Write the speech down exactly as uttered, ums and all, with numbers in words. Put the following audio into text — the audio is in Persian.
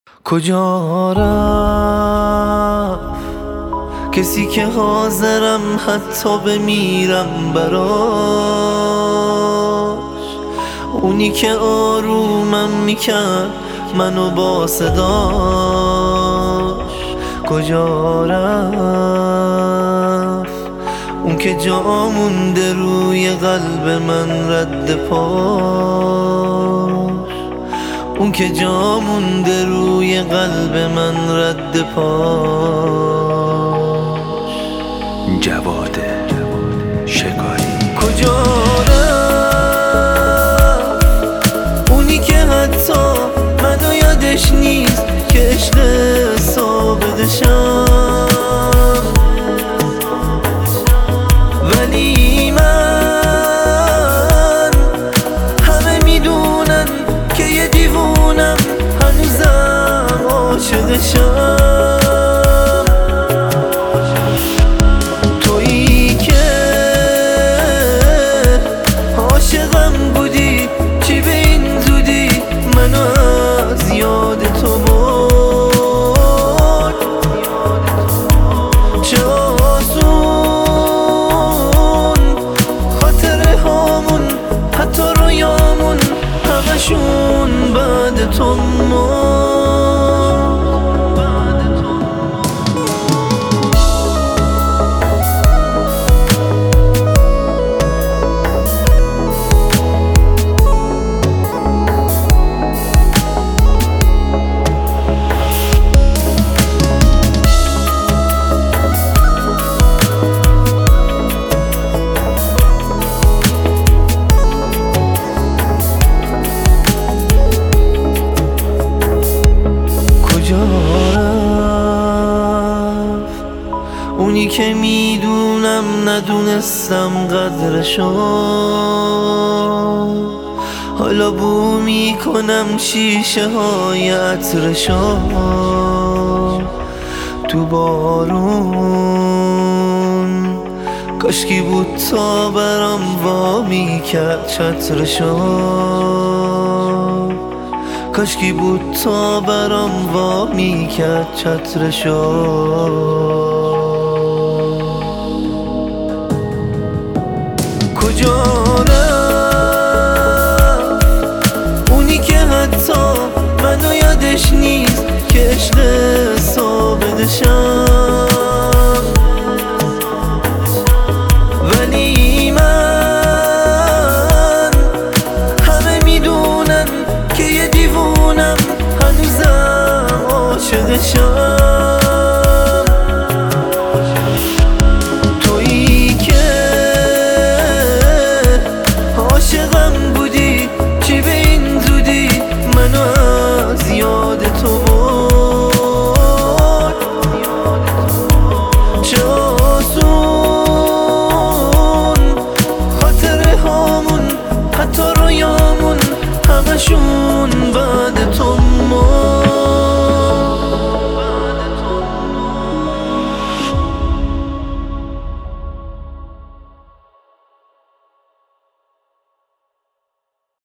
کجا رفت کسی که حاضرم حتی بمیرم براش، اونی که آرومم میکرد منو با صداش. کجا رفت اون که جا مونده روی قلب من رد پاش، اون که جا مونده روی قلب من رد پاش. جواد شکاری. کجا رفت اونی که حتی منو یادش نیست که عشق ثابتشم، ولی من همه میدونن که یه دیوونم هنوزم عاشقشم. تویی که عاشقم بودی چی به این زودی منو از یاد تو برد. چه آسون خاطره هامون حتی رویامون همشون بعد تو مرد. اونی که میدونم ندونستم قدرشو، حالا بو میکنم شیشه های عطرشو. تو بارون کاشکی بود تا برام وا میکرد چترشو، کاشکی بود تا برام وا میکرد چترشو. کجا رفت اونی که حتی منو یادش نیست که عشق ثابتشم، ولی من همه میدونن که یه دیوونم هنوزم عاشقشم. عاشقم بودی چی به این زودی منو از یاد تو برد. چه آسون خاطره هامون حتی رویامون همشون